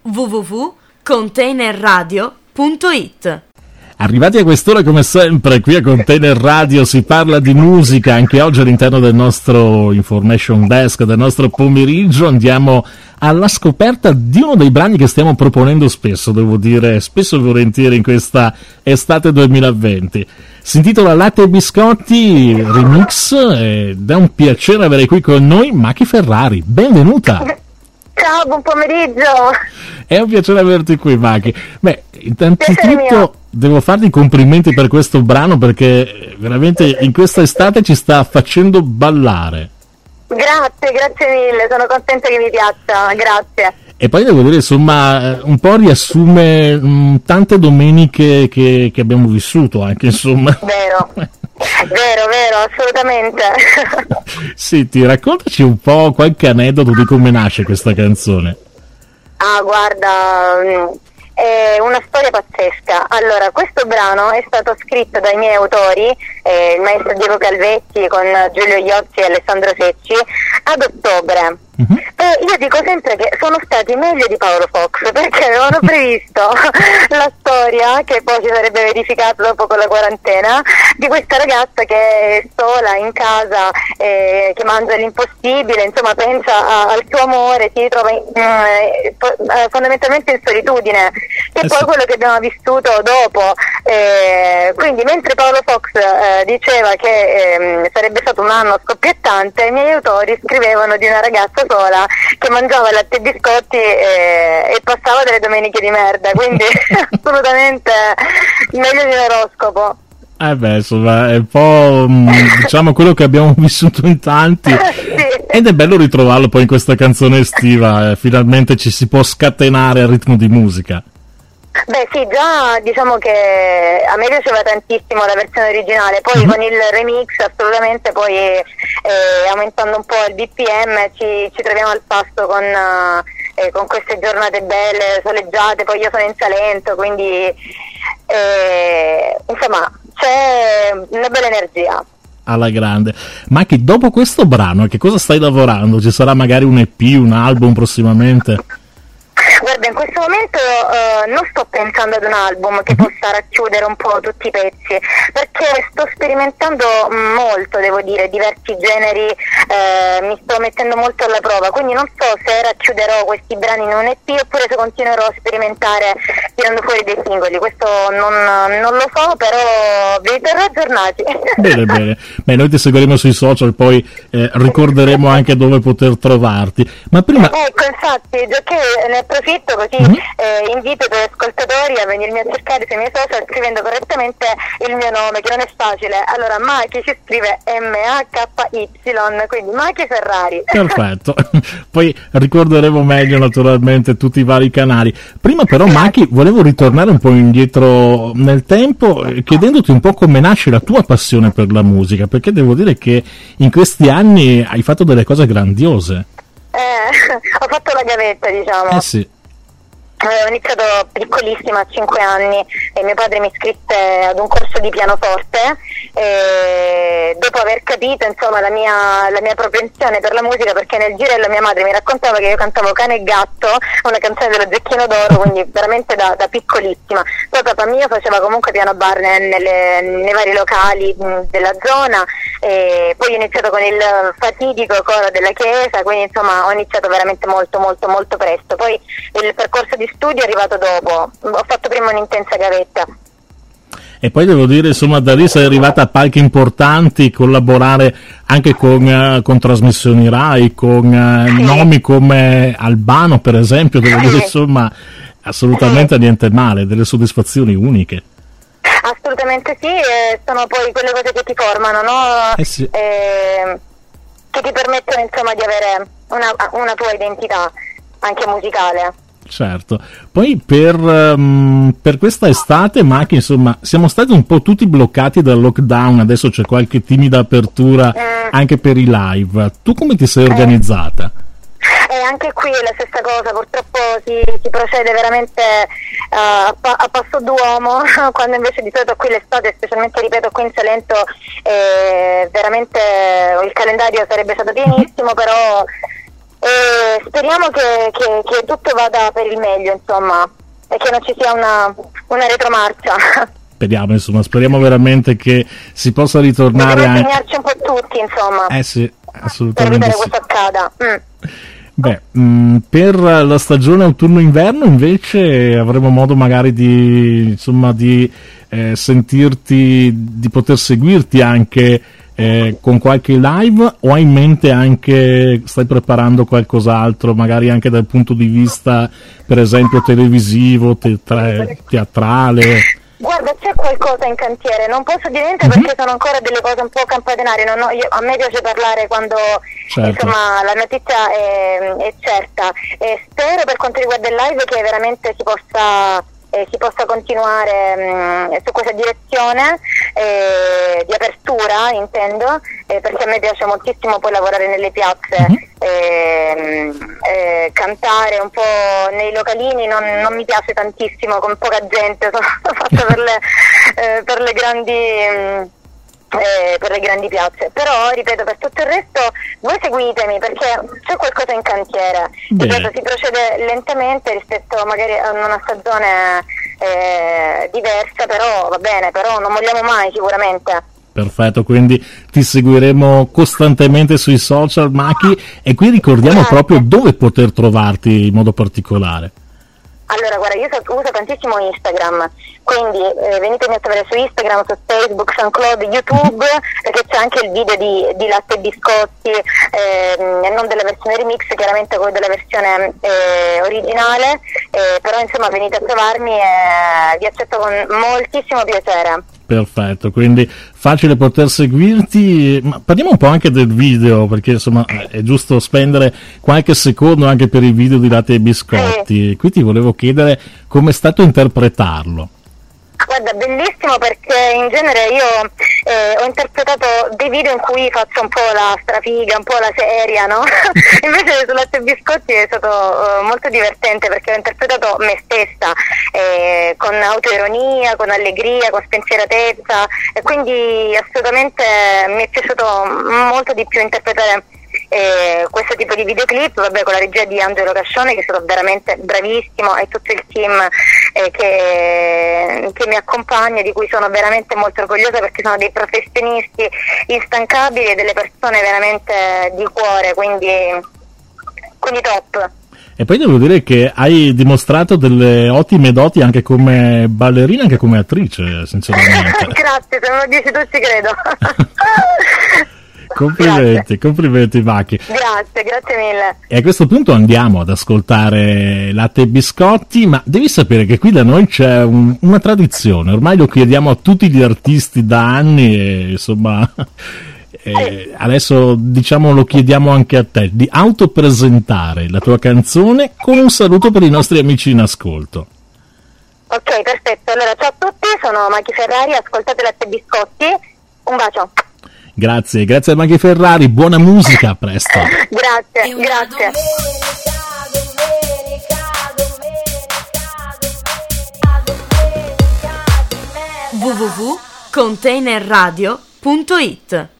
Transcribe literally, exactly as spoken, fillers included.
w w w punto container radio punto i t. Arrivati a quest'ora, come sempre, qui a Container Radio si parla di musica. Anche oggi all'interno del nostro Information Desk, del nostro pomeriggio, andiamo alla scoperta di uno dei brani che stiamo proponendo spesso, devo dire, spesso e volentieri in questa estate duemilaventi. Si intitola Latte e Biscotti Remix ed è un piacere avere qui con noi Maki Ferrari. Benvenuta! Ciao, buon pomeriggio! È un piacere averti qui, Maki. Beh, innanzitutto devo farti i complimenti per questo brano, perché veramente in questa estate ci sta facendo ballare. Grazie, grazie mille, sono contenta che mi piaccia, grazie. E poi devo dire, insomma, un po' riassume mh, tante domeniche che, che abbiamo vissuto, anche, insomma. Vero, vero, vero, assolutamente. Senti, raccontaci un po' qualche aneddoto di come nasce questa canzone. Ah, guarda, è una storia pazzesca. Allora, questo brano è stato scritto dai miei autori, eh, il maestro Diego Calvetti con Giulio Iozzi e Alessandro Secci, ad ottobre. Uh-huh. E io dico sempre che sono stati meglio di Paolo Fox, perché avevano previsto la storia, che poi si sarebbe verificata dopo con la quarantena, di questa ragazza che è sola in casa, eh, che mangia l'impossibile, insomma pensa a, al suo amore, si ritrova in, eh, fondamentalmente in solitudine, e eh poi sì. Quello che abbiamo vissuto dopo. Eh, quindi mentre Paolo Fox eh, diceva che eh, sarebbe stato un anno scoppiettante, i miei autori scrivevano di una ragazza sola che mangiava latte e biscotti e, e passava delle domeniche di merda, quindi assolutamente meglio di un oroscopo. Eh beh, insomma, è un po' diciamo quello che abbiamo vissuto in tanti. Sì. Ed è bello ritrovarlo poi in questa canzone estiva, eh, finalmente ci si può scatenare al ritmo di musica. Beh sì, già diciamo che a me piaceva tantissimo la versione originale, poi mm-hmm. con il remix assolutamente poi eh, aumentando un po' il B P M ci, ci troviamo al passo con, eh, con queste giornate belle, soleggiate, poi io sono in Salento, quindi eh, insomma c'è una bella energia. Alla grande. Maki, dopo questo brano che cosa stai lavorando? Ci sarà magari un E P, un album prossimamente? Guarda, in questo momento uh, non sto pensando ad un album che possa racchiudere un po' tutti i pezzi, perché sto sperimentando molto, devo dire, diversi generi, eh, mi sto mettendo molto alla prova, quindi non so se racchiuderò questi brani in un E P oppure se continuerò a sperimentare tirando fuori dei singoli, questo non, non lo so, però vi terrò aggiornati. Bene, bene. Beh, noi ti seguiremo sui social, poi eh, ricorderemo anche dove poter trovarti. Ma prima... Ecco, infatti, già che ne approfitto così mm-hmm. eh, invito i tuoi ascoltatori a venirmi a cercare sui miei social scrivendo correttamente il mio nome, che non è facile. Allora, Maki si scrive M A K Y, quindi Maki Ferrari. Perfetto. Poi ricorderemo meglio naturalmente tutti i vari canali. Prima però, Maki, volevo ritornare un po' indietro nel tempo, chiedendoti un po' come nasce la tua passione per la musica, perché devo dire che in questi anni hai fatto delle cose grandiose. Eh, ho fatto la gavetta, diciamo. Eh sì. Ho iniziato piccolissima, a cinque anni, e mio padre mi iscrisse ad un corso di pianoforte, e dopo aver capito insomma la mia, la mia propensione per la musica, perché nel girello mia madre mi raccontava che io cantavo Cane e Gatto, una canzone dello Zecchino d'Oro, quindi veramente da, da piccolissima. Poi papà mio faceva comunque piano bar nelle, nei vari locali della zona, e poi ho iniziato con il fatidico coro della chiesa, quindi insomma ho iniziato veramente molto molto molto presto. Poi il percorso di studio è arrivato dopo, ho fatto prima un'intensa gavetta. E poi devo dire, insomma, da lì sei arrivata a palchi importanti, collaborare anche con, uh, con trasmissioni Rai, con uh, sì. nomi come Albano, per esempio, devo dire, insomma, assolutamente sì. niente male, delle soddisfazioni uniche. Assolutamente sì, eh, sono poi quelle cose che ti formano, no? Eh sì. eh, che ti permettono, insomma, di avere una, una tua identità, anche musicale. Certo, poi per, um, per questa estate, Maki, insomma, siamo stati un po' tutti bloccati dal lockdown, adesso c'è qualche timida apertura mm. anche per i live. Tu come ti sei organizzata? E eh, anche qui è la stessa cosa, purtroppo si, si procede veramente uh, a, pa- a passo d'uomo, quando invece di solito qui l'estate, specialmente ripeto qui in Salento, eh, veramente il calendario sarebbe stato pienissimo, però e speriamo che, che, che tutto vada per il meglio, insomma, e che non ci sia una, una retromarcia. Speriamo, insomma, speriamo veramente che si possa ritornare. Dobbiamo impegnarci un po' tutti, insomma. Eh sì, assolutamente. Per evitare sì. questo accada. Mm. Beh, mh, per la stagione autunno-inverno invece avremo modo magari di, insomma, di eh, sentirti, di poter seguirti anche eh, con qualche live, o hai in mente anche, stai preparando qualcos'altro, magari anche dal punto di vista, per esempio, televisivo, teatra- teatrale? Guarda, c'è qualcosa in cantiere, non posso dire niente Mm-hmm. perché sono ancora delle cose un po' campanarie, non ho- io- a me piace parlare quando Certo. insomma la notizia è, è certa, e spero per quanto riguarda il live che veramente si possa, eh, si possa continuare mh, su questa direzione eh, di apertura, intendo, eh, perché a me piace moltissimo poi lavorare nelle piazze. Mm-hmm. Eh, eh, cantare un po' nei localini non, non mi piace tantissimo, con poca gente, sono fatta per le, eh, per le grandi mh, eh, per le grandi piazze, però ripeto, per tutto il resto voi seguitemi perché c'è qualcosa in cantiere. Ripeto, si procede lentamente rispetto magari a una stagione eh, diversa, però va bene, però non molliamo mai sicuramente. Perfetto, quindi ti seguiremo costantemente sui social, Maki, e qui ricordiamo Grazie. proprio dove poter trovarti in modo particolare. Allora, guarda, io so, uso tantissimo Instagram, quindi eh, venitemi a trovare su Instagram, su Facebook, SoundCloud, YouTube, perché c'è anche il video di, di Latte e Biscotti, ehm, e non della versione remix, chiaramente quello della versione eh, originale, eh, però insomma venite a trovarmi e vi accetto con moltissimo piacere. Perfetto, quindi facile poter seguirti, ma parliamo un po' anche del video, perché insomma è giusto spendere qualche secondo anche per il video di Latte e Biscotti. Sì. Qui ti volevo chiedere come è stato interpretarlo. Guarda, bellissimo perché in genere io eh, ho interpretato dei video in cui faccio un po' la strafiga, un po' la seria, no? Invece su Latte e Biscotti è stato uh, molto divertente perché ho interpretato me stessa eh, con autoironia, con allegria, con spensieratezza, e quindi assolutamente mi è piaciuto molto di più interpretare Eh, questo tipo di videoclip, vabbè, con la regia di Angelo Cascione, che è stato veramente bravissimo, e tutto il team eh, che, che mi accompagna, di cui sono veramente molto orgogliosa perché sono dei professionisti instancabili e delle persone veramente di cuore, quindi, quindi top. E poi devo dire che hai dimostrato delle ottime doti anche come ballerina, anche come attrice, sinceramente. Grazie, se non lo dici tu ci credo. Complimenti, Grazie. complimenti Maki. Grazie, grazie mille. E a questo punto andiamo ad ascoltare Latte e Biscotti, ma devi sapere che qui da noi c'è un, una tradizione, ormai lo chiediamo a tutti gli artisti da anni e insomma eh, adesso diciamo lo chiediamo anche a te, di autopresentare la tua canzone con un saluto per i nostri amici in ascolto. Ok, perfetto, allora ciao a tutti, sono Maki Ferrari, ascoltate Latte e Biscotti, un bacio. Grazie, grazie a Maki Ferrari, buona musica, a presto. Grazie, grazie. w w w punto containerradio punto it